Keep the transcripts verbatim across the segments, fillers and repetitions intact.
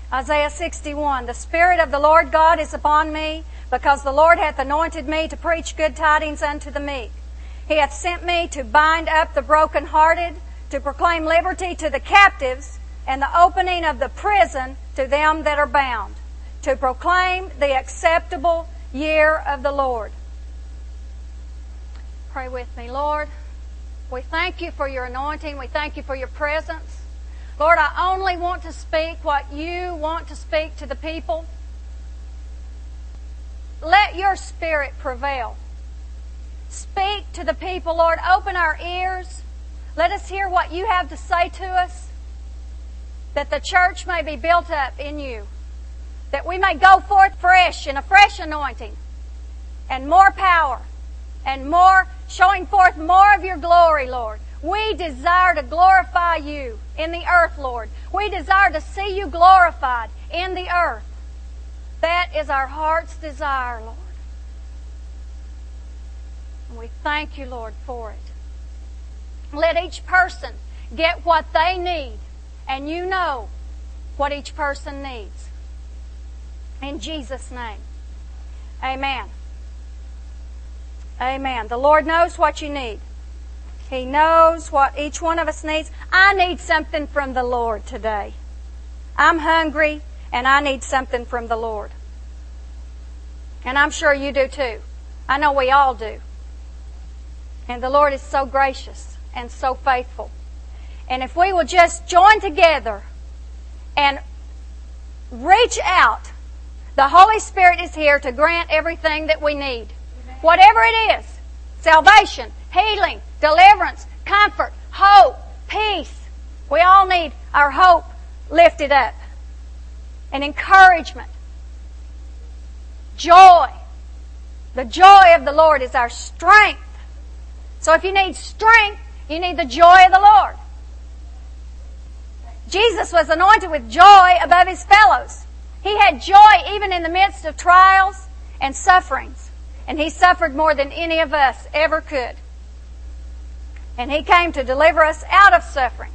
Isaiah sixty-one, the Spirit of the Lord God is upon me, because the Lord hath anointed me to preach good tidings unto the meek. He hath sent me to bind up the brokenhearted, to proclaim liberty to the captives, and the opening of the prison to them that are bound, to proclaim the acceptable year of the Lord. Pray with me. Lord, we thank you for your anointing. We thank you for your presence. Lord, I only want to speak what you want to speak to the people. Let your Spirit prevail. Speak to the people, Lord. Open our ears. Let us hear what you have to say to us, that the church may be built up in you, that we may go forth fresh in a fresh anointing and more power and more, showing forth more of your glory, Lord. We desire to glorify you in the earth, Lord. We desire to see you glorified in the earth. That is our heart's desire, Lord. And we thank you, Lord, for it. Let each person get what they need, and you know what each person needs. In Jesus' name, amen. Amen. The Lord knows what you need. He knows what each one of us needs. I need something from the Lord today. I'm hungry, and I need something from the Lord. And I'm sure you do too. I know we all do. And the Lord is so gracious and so faithful. And if we will just join together and reach out, the Holy Spirit is here to grant everything that we need. Amen. Whatever it is, salvation, healing, deliverance, comfort, hope, peace. We all need our hope lifted up. And encouragement. Joy. The joy of the Lord is our strength. So if you need strength, you need the joy of the Lord. Jesus was anointed with joy above his fellows. He had joy even in the midst of trials and sufferings. And he suffered more than any of us ever could. And he came to deliver us out of suffering.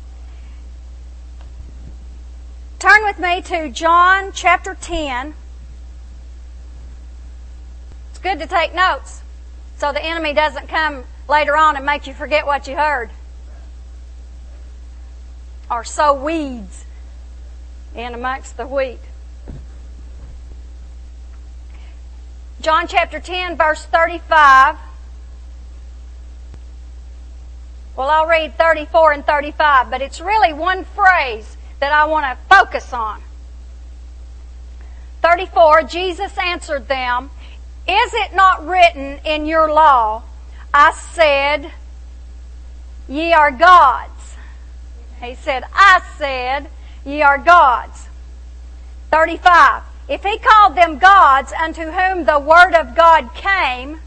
Turn with me to John chapter ten. It's good to take notes so the enemy doesn't come later on and make you forget what you heard. Or sow weeds in amongst the wheat. John chapter ten, verse thirty-five. Well, I'll read thirty-four and thirty-five, but it's really one phrase that I want to focus on. thirty-four, Jesus answered them, "Is it not written in your law, I said, ye are gods?" He said, I said, ye are gods. thirty-five, if he called them gods unto whom the word of God came,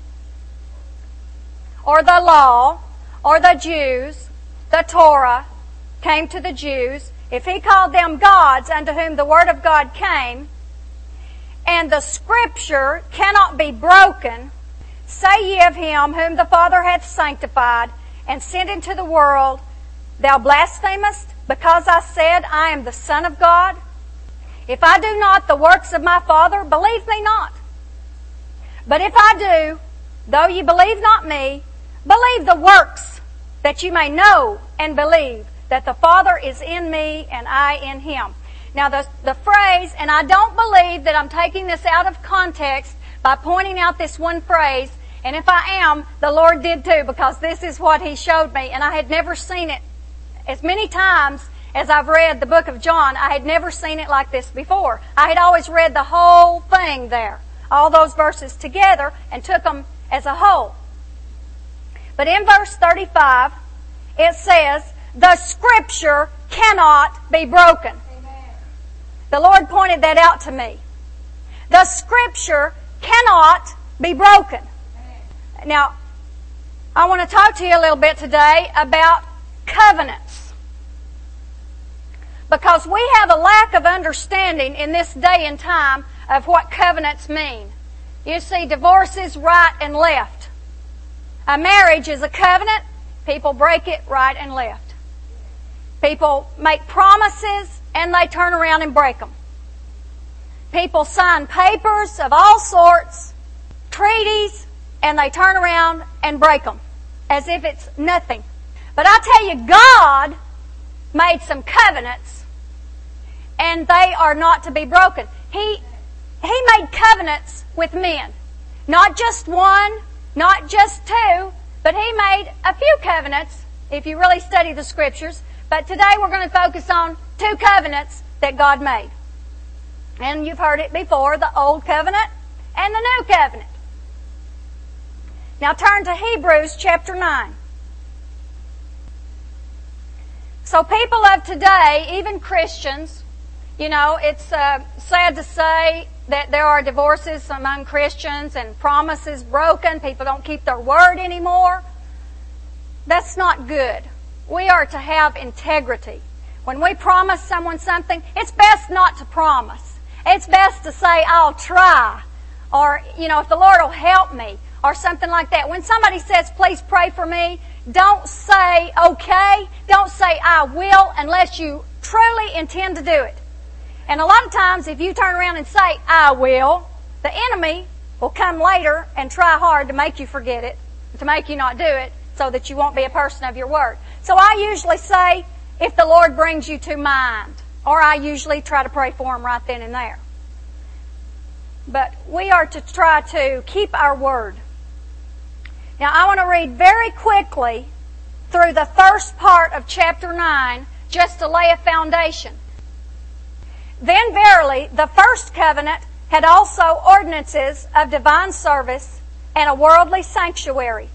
or the law, or the Jews, the Torah came to the Jews, if he called them gods unto whom the word of God came, and the scripture cannot be broken, say ye of him whom the Father hath sanctified and sent into the world, thou blasphemest, because I said, I am the Son of God? If I do not the works of my Father, believe me not. But if I do, though ye believe not me, believe the works, that you may know and believe that the Father is in me and I in him. Now the, the phrase, and I don't believe that I'm taking this out of context by pointing out this one phrase, and if I am, the Lord did too, because this is what he showed me, and I had never seen it. As many times as I've read the book of John, I had never seen it like this before. I had always read the whole thing there, all those verses together, and took them as a whole. But in verse thirty-five, it says, the scripture cannot be broken. Amen. The Lord pointed that out to me. The scripture cannot be broken. Amen. Now, I want to talk to you a little bit today about covenants. Because we have a lack of understanding in this day and time of what covenants mean. You see, divorce is right and left. A marriage is a covenant. People break it right and left. People make promises and they turn around and break them. People sign papers of all sorts, treaties, and they turn around and break them as if it's nothing. But I tell you, God made some covenants, and they are not to be broken. He, He made covenants with men. Not just one, not just two, but He made a few covenants, if you really study the Scriptures. But today we're going to focus on two covenants that God made. And you've heard it before, the Old Covenant and the New Covenant. Now turn to Hebrews chapter nine. So people of today, even Christians, you know, it's uh, sad to say that there are divorces among Christians and promises broken. People don't keep their word anymore. That's not good. We are to have integrity. When we promise someone something, it's best not to promise. It's best to say, I'll try. Or, you know, if the Lord will help me. Or something like that. When somebody says, please pray for me, don't say, okay. Don't say, I will, unless you truly intend to do it. And a lot of times, if you turn around and say, I will, the enemy will come later and try hard to make you forget it, to make you not do it, so that you won't be a person of your word. So I usually say, if the Lord brings you to mind. Or I usually try to pray for him right then and there. But we are to try to keep our word. Now I want to read very quickly through the first part of chapter nine just to lay a foundation. Then verily the first covenant had also ordinances of divine service and a worldly sanctuary.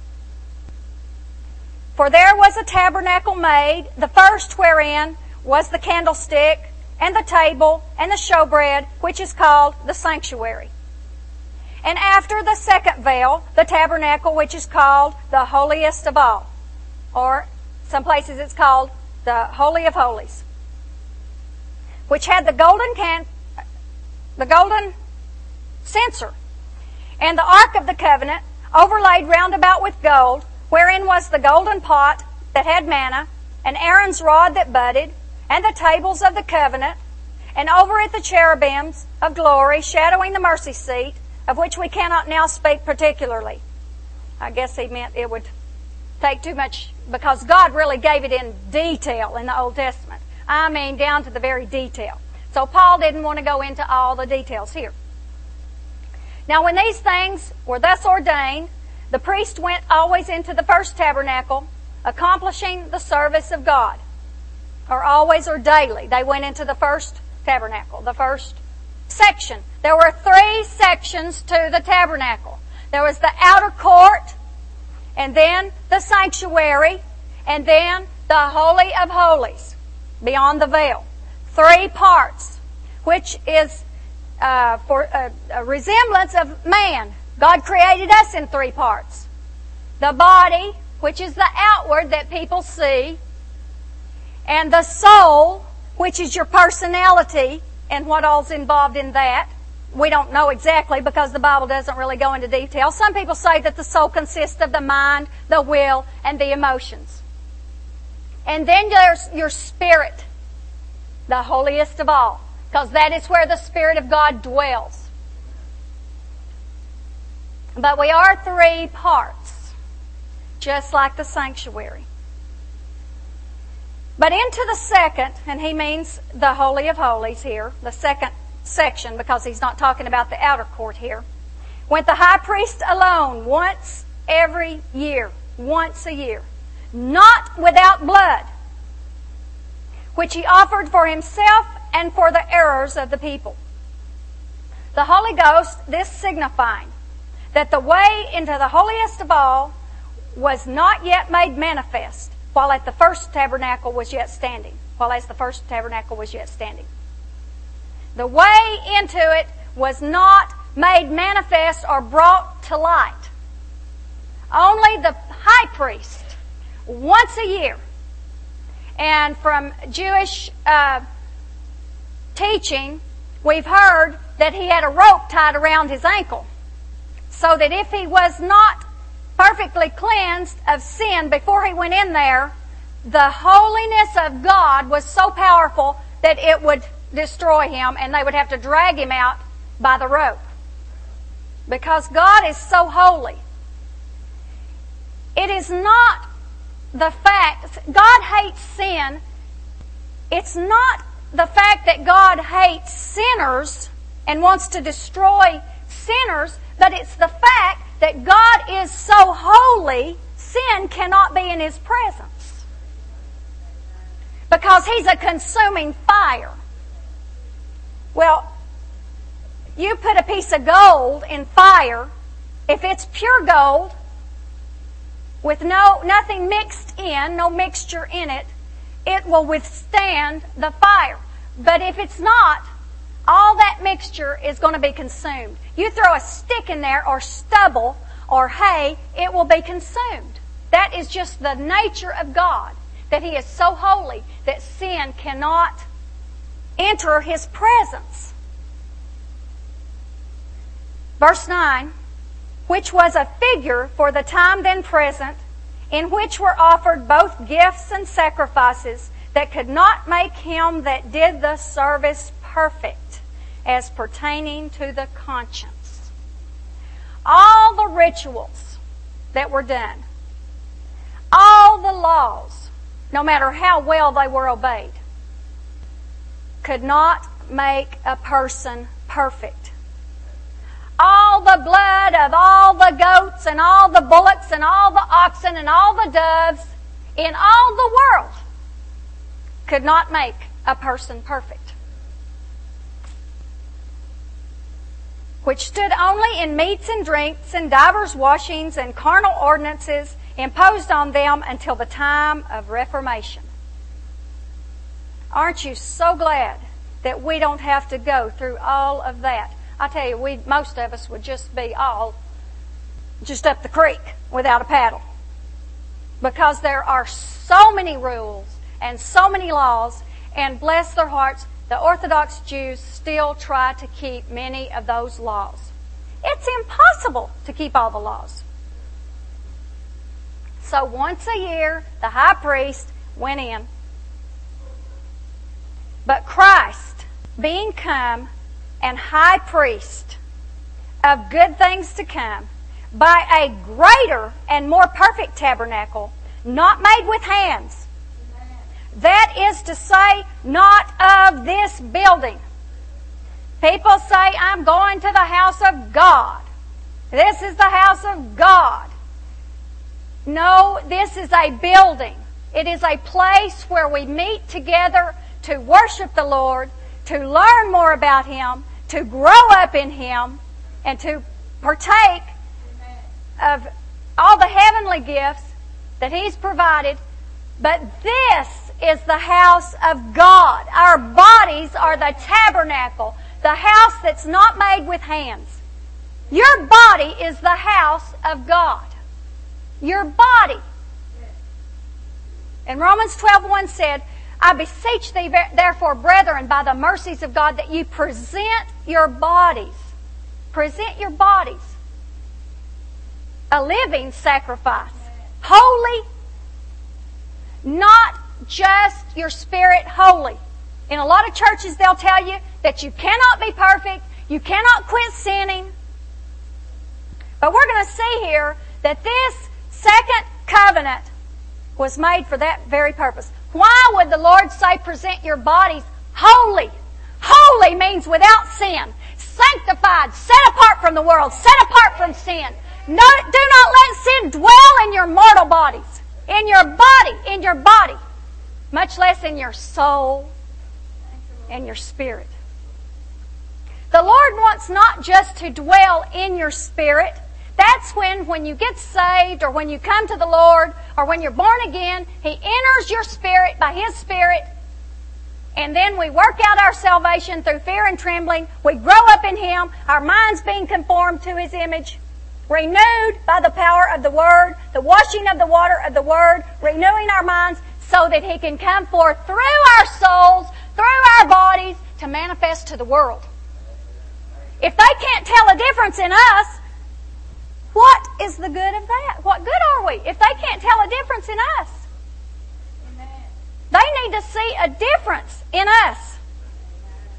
For there was a tabernacle made, the first wherein was the candlestick, and the table, and the showbread, which is called the sanctuary. And after the second veil, the tabernacle, which is called the holiest of all. Or some places it's called the Holy of Holies. Which had the golden can, the golden censer, and the ark of the covenant, overlaid round about with gold, wherein was the golden pot that had manna, and Aaron's rod that budded, and the tables of the covenant, and over it the cherubims of glory, shadowing the mercy seat, of which we cannot now speak particularly. I guess he meant it would take too much, because God really gave it in detail in the Old Testament. I mean, down to the very detail. So Paul didn't want to go into all the details here. Now when these things were thus ordained, the priest went always into the first tabernacle, accomplishing the service of God. Or always or daily. They went into the first tabernacle, the first section. There were three sections to the tabernacle. There was the outer court, and then the sanctuary, and then the Holy of Holies, beyond the veil. Three parts, which is uh, for a, a resemblance of man. God created us in three parts. The body, which is the outward that people see, and the soul, which is your personality, and what all's involved in that. We don't know exactly because the Bible doesn't really go into detail. Some people say that the soul consists of the mind, the will, and the emotions. And then there's your spirit, the holiest of all, because that is where the Spirit of God dwells. But we are three parts, just like the sanctuary. But into the second, and he means the Holy of Holies here, the second section, because he's not talking about the outer court here, went the high priest alone once every year, once a year, not without blood, which he offered for himself and for the errors of the people. The Holy Ghost, this signifying that the way into the holiest of all was not yet made manifest, while at the first tabernacle was yet standing. While as the first tabernacle was yet standing. The way into it was not made manifest or brought to light. Only the high priest, once a year. And from Jewish uh, teaching, we've heard that he had a rope tied around his ankle. So that if he was not perfectly cleansed of sin before he went in there, the holiness of God was so powerful that it would destroy him, and they would have to drag him out by the rope. Because God is so holy. It is not the fact, God hates sin. It's not the fact that God hates sinners and wants to destroy sinners, but it's the fact that God is so holy, sin cannot be in His presence. Because He's a consuming fire. Well, you put a piece of gold in fire, if it's pure gold, with no nothing mixed in, no mixture in it, it will withstand the fire. But if it's not, all that mixture is going to be consumed. You throw a stick in there, or stubble, or hay, it will be consumed. That is just the nature of God, that He is so holy that sin cannot enter His presence. Verse nine, which was a figure for the time then present, in which were offered both gifts and sacrifices that could not make him that did the service perfect, as pertaining to the conscience. All the rituals that were done, all the laws, no matter how well they were obeyed, could not make a person perfect. All the blood of all the goats and all the bullocks and all the oxen and all the doves in all the world could not make a person perfect. Which stood only in meats and drinks and divers washings and carnal ordinances imposed on them until the time of Reformation. Aren't you so glad that we don't have to go through all of that? I tell you, we most of us would just be all just up the creek without a paddle. Because there are so many rules and so many laws, and bless their hearts, the Orthodox Jews still try to keep many of those laws. It's impossible to keep all the laws. So once a year, the high priest went in. But Christ, being come and high priest of good things to come, by a greater and more perfect tabernacle, not made with hands. That is to say, not of this building. People say, I'm going to the house of God. This is the house of God. No, this is a building. It is a place where we meet together to worship the Lord, to learn more about Him, to grow up in Him, and to partake of all the heavenly gifts that He's provided. But this is the house of God. Our bodies are the tabernacle, the house that's not made with hands. Your body is the house of God. Your body. And Romans twelve one said, I beseech thee, therefore, brethren, by the mercies of God, that you present your bodies. Present your bodies. A living sacrifice. Holy. Not just your spirit holy. In a lot of churches, they'll tell you that you cannot be perfect. You cannot quit sinning. But we're going to see here that this second covenant was made for that very purpose. Why would the Lord say present your bodies holy? Holy means without sin. Sanctified, set apart from the world, set apart from sin. No, do not let sin dwell in your mortal bodies. In your body, in your body. Much less in your soul and your spirit. The Lord wants not just to dwell in your spirit. That's when, when you get saved or when you come to the Lord or when you're born again, He enters your spirit by His Spirit. And then we work out our salvation through fear and trembling. We grow up in Him, our minds being conformed to His image, renewed by the power of the Word, the washing of the water of the Word, renewing our minds so that He can come forth through our souls, through our bodies, to manifest to the world. If they can't tell a difference in us, what is the good of that? What good are we if they can't tell a difference in us? Amen. They need to see a difference in us.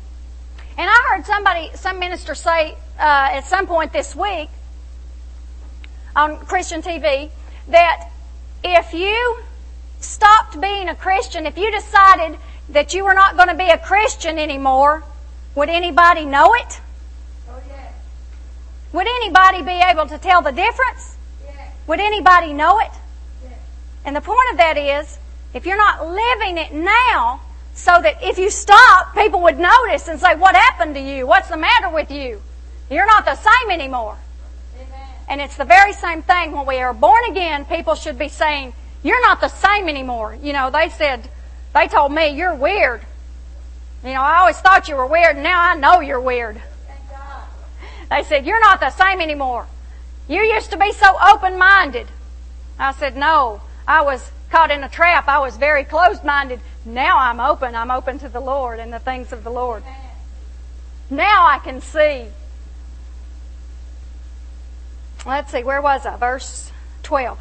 somebody, some minister say uh, at some point this week on Christian T V that if you stopped being a Christian, if you decided that you were not going to be a Christian anymore, would anybody know it? Oh, yeah. Would anybody be able to tell the difference? Yeah. Would anybody know it? Yeah. And the point of that is, if you're not living it now, so that if you stop, people would notice and say, what happened to you? What's the matter with you? You're not the same anymore. Amen. And it's the very same thing when we are born again. People should be saying, you're not the same anymore. You know, they said, they told me, you're weird. You know, I always thought you were weird, and now I know you're weird. Thank God. They said, you're not the same anymore. You used to be so open-minded. I said, no, I was caught in a trap. I was very closed-minded. Now I'm open. I'm open to the Lord and the things of the Lord. Amen. Now I can see. Let's see, where was I? Verse twelve.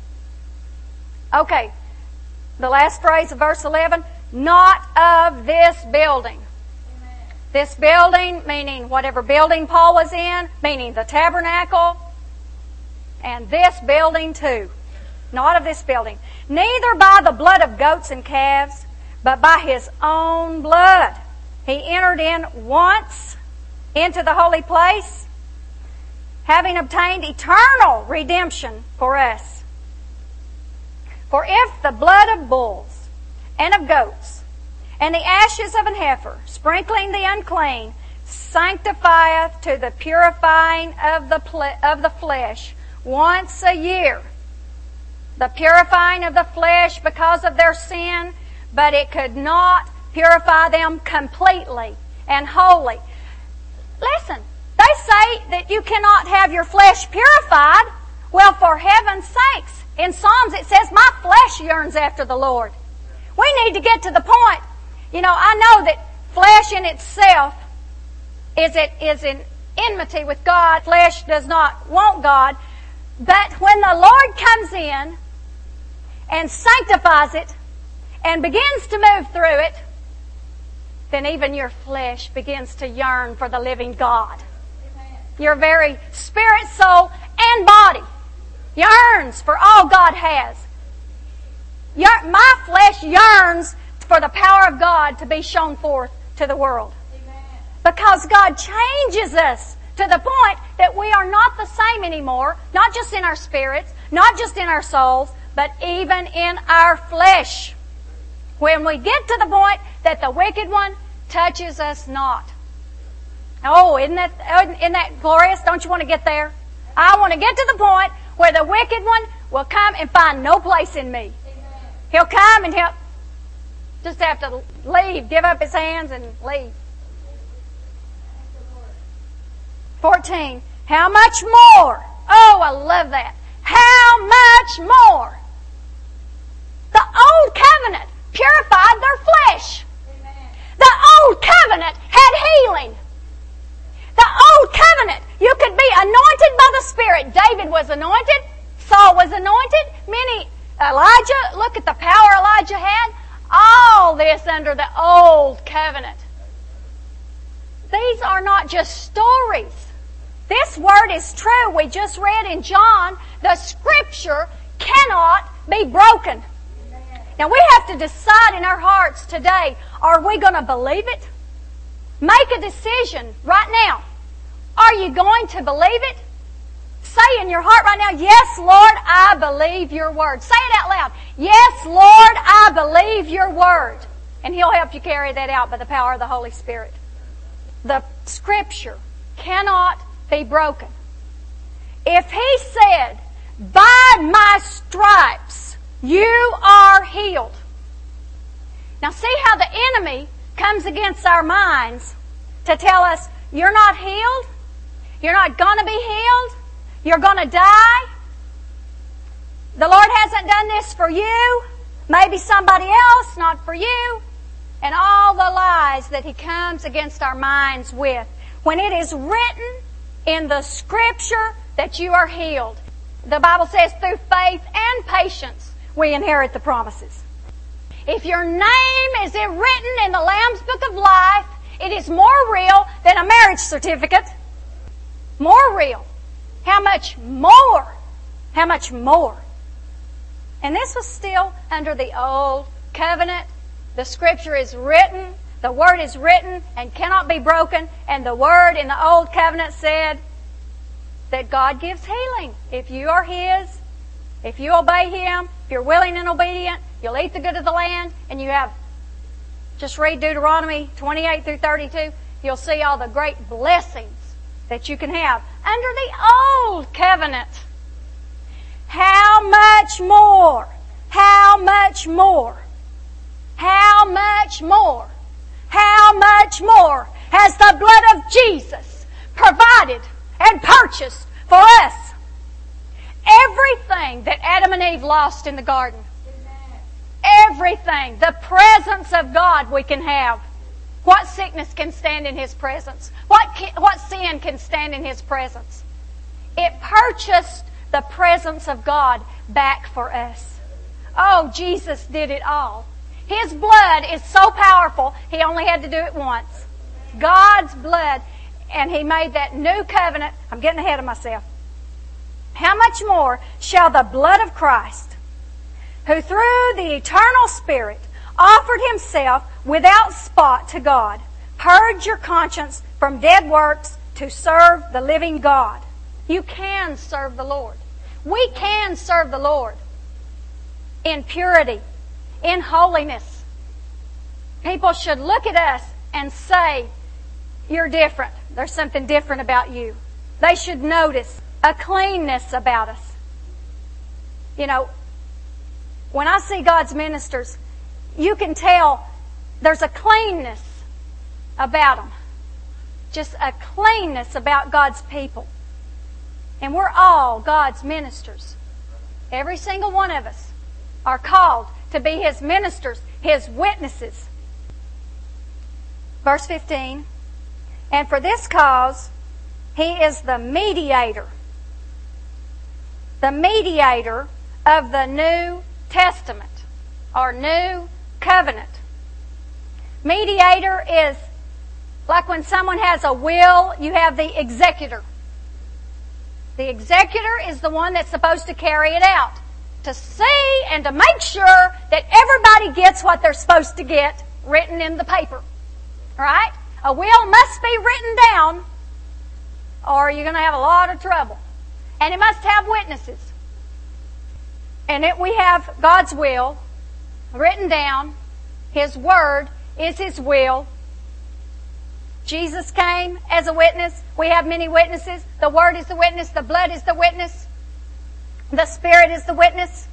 Okay. The last phrase of verse eleven. Not of this building. Amen. This building, meaning whatever building Paul was in, meaning the tabernacle, and this building too. Not of this building. Neither by the blood of goats and calves, but by his own blood. He entered in once into the holy place, having obtained eternal redemption for us. For if the blood of bulls and of goats and the ashes of an heifer, sprinkling the unclean, sanctifieth to the purifying of the ple- of the flesh once a year, the purifying of the flesh because of their sin, but it could not purify them completely and wholly. Listen, they say that you cannot have your flesh purified. Well, for heaven's sakes, in Psalms it says, my flesh yearns after the Lord. We need to get to the point. You know, I know that flesh in itself is, it, is in enmity with God. Flesh does not want God. But when the Lord comes in and sanctifies it and begins to move through it, then even your flesh begins to yearn for the living God. Amen. Your very spirit, soul, and body yearns for all God has. Your, my flesh yearns for the power of God to be shown forth to the world. Amen. Because God changes us to the point that we are not the same anymore, not just in our spirits, not just in our souls, but even in our flesh. When we get to the point that the wicked one touches us not. Oh, isn't that, isn't that glorious? Don't you want to get there? I want to get to the point where the wicked one will come and find no place in me. Amen. He'll come and he'll just have to leave, give up his hands and leave. fourteen. How much more? Oh, I love that. How much more? The old covenant purified their flesh. Amen. The old covenant had healing. The old covenant, you could be anointed by the Spirit. David was anointed. Saul was anointed. Many, Elijah, look at the power Elijah had. All this under the old covenant. These are not just stories. This word is true. We just read in John, the Scripture cannot be broken. Amen. Now we have to decide in our hearts today, are we going to believe it? Make a decision right now. Are you going to believe it? Say in your heart right now, yes, Lord, I believe your word. Say it out loud. Yes, Lord, I believe your word. And He'll help you carry that out by the power of the Holy Spirit. The Scripture cannot be broken. If He said, by my stripes you are healed. Now see how the enemy comes against our minds to tell us, you're not healed, you're not going to be healed, you're going to die. The Lord hasn't done this for you, maybe somebody else, not for you. And all the lies that He comes against our minds with. When it is written in the Scripture that you are healed. The Bible says through faith and patience we inherit the promises. If your name is written in the Lamb's Book of Life, It is more real than a marriage certificate. More real. How much more? How much more? And this was still under the old covenant. The Scripture is written, the Word is written and cannot be broken. And the Word in the old covenant said that God gives healing. If you are His, if you obey Him, if you're willing and obedient, you'll eat the good of the land, and you have, just read Deuteronomy twenty-eight through thirty-two, you'll see all the great blessings that you can have under the old covenant. How much more? How much more? How much more? How much more has the blood of Jesus provided and purchased for us everything that Adam and Eve lost in the garden? Everything. The presence of God we can have. What sickness can stand in His presence? What, what sin can stand in His presence? It purchased the presence of God back for us. Oh, Jesus did it all. His blood is so powerful, He only had to do it once. God's blood. And He made that new covenant. I'm getting ahead of myself. How much more shall the blood of Christ, who through the eternal Spirit offered Himself without spot to God, purge your conscience from dead works to serve the living God? You can serve the Lord. We can serve the Lord in purity, in holiness. People should look at us and say, you're different. There's something different about you. They should notice a cleanness about us. You know, when I see God's ministers, you can tell there's a cleanness about them. Just a cleanness about God's people. And we're all God's ministers. Every single one of us are called to be His ministers, His witnesses. Verse fifteen, and for this cause He is the mediator. The mediator of the New Testament or New Covenant. Mediator is like when someone has a will, you have the executor. The executor is the one that's supposed to carry it out, to see and to make sure that everybody gets what they're supposed to get written in the paper. Right? A will must be written down or you're going to have a lot of trouble. And it must have witnesses. And it, we have God's will written down. His Word is His will. Jesus came as a witness. We have many witnesses. The Word is the witness. The blood is the witness. The Spirit is the witness.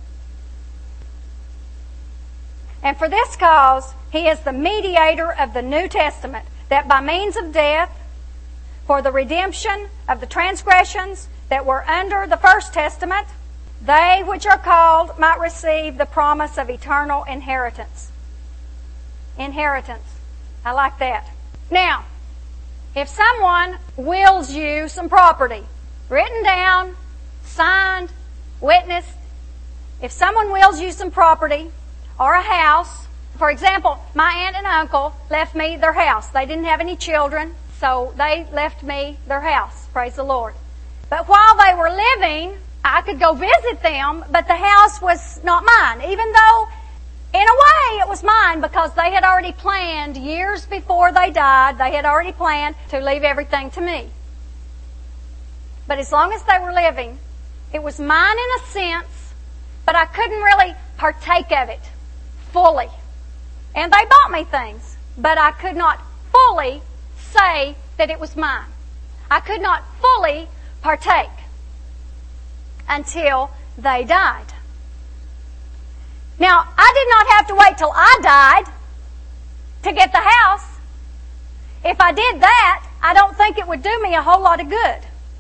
And for this cause, He is the mediator of the New Testament, that by means of death, for the redemption of the transgressions that were under the First Testament, they which are called might receive the promise of eternal inheritance. Inheritance. I like that. Now, if someone wills you some property, written down, signed, witnessed, if someone wills you some property or a house, for example, my aunt and uncle left me their house. They didn't have any children, so they left me their house. Praise the Lord. But while they were living, I could go visit them, but the house was not mine, even though in a way it was mine because they had already planned years before they died. They had already planned to leave everything to me. But as long as they were living, it was mine in a sense, but I couldn't really partake of it fully. And they bought me things, but I could not fully say that it was mine. I could not fully partake until they died. Now, I did not have to wait till I died to get the house. If I did that, I don't think it would do me a whole lot of good.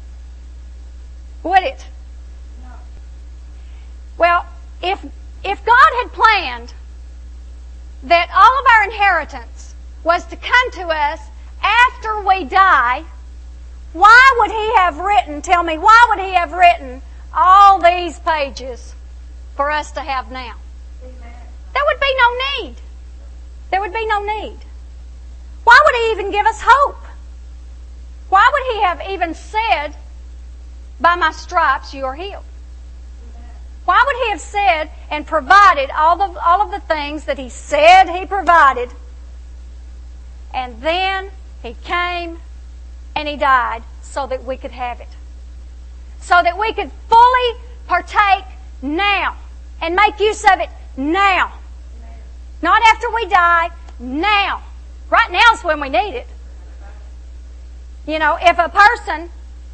Would it? No. Well, if if God had planned that all of our inheritance was to come to us after we die, why would He have written, tell me, why would He have written all these pages for us to have now? Amen. There would be no need. There would be no need. Why would He even give us hope? Why would He have even said, by my stripes you are healed? Why would He have said and provided all of, all of the things that He said He provided, and then He came and He died so that we could have it? So that we could fully partake now and make use of it now. Not after we die, now. Right now is when we need it. You know, if a person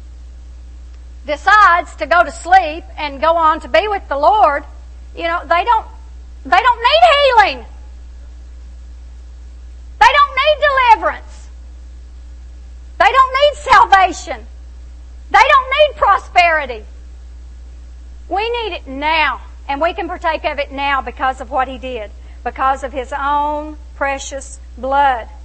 decides to go to sleep and go on to be with the Lord, you know, they don't they don't need healing. They don't need deliverance. They don't need salvation. They don't need prosperity. We need it now, and we can partake of it now because of what He did, because of His own precious blood.